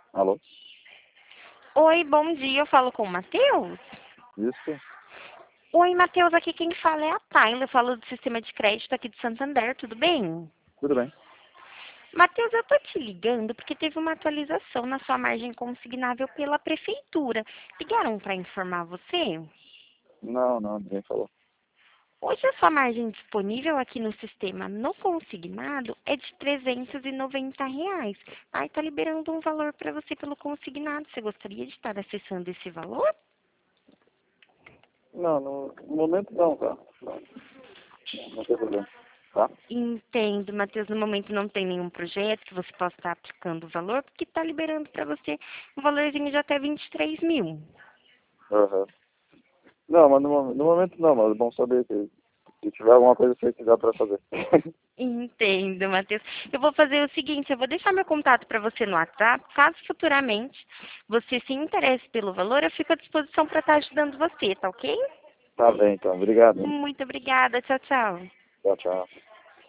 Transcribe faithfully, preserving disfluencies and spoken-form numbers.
Alô? Oi, bom dia. Eu falo com o Matheus? Isso? Oi, Matheus. Aqui quem fala é a Tayla. Eu falo do sistema de crédito aqui de Santander. Tudo bem? Tudo bem. Matheus, eu tô te ligando porque teve uma atualização na sua margem consignável pela prefeitura. Ligaram para informar você? Não, não, ninguém falou. Hoje a sua margem disponível aqui no sistema no consignado é de trezentos e noventa reais. Aí tá liberando um valor para você pelo consignado. Você gostaria de estar acessando esse valor? Não, no, no momento não, tá? Não, não tem problema. Tá? Entendo, Matheus. No momento não tem nenhum projeto que você possa estar aplicando o valor, porque está liberando para você um valorzinho de até vinte e três mil. Aham. Não, mas no, mo- no momento não, mas é bom saber que se tiver alguma coisa que você dá pra fazer. Entendo, Matheus. Eu vou fazer o seguinte, eu vou deixar meu contato para você no WhatsApp. Caso futuramente você se interesse pelo valor, eu fico à disposição para estar ajudando você, tá ok? Tá bem, então. Obrigado, hein? Muito obrigada. Tchau, tchau. Tchau, tchau.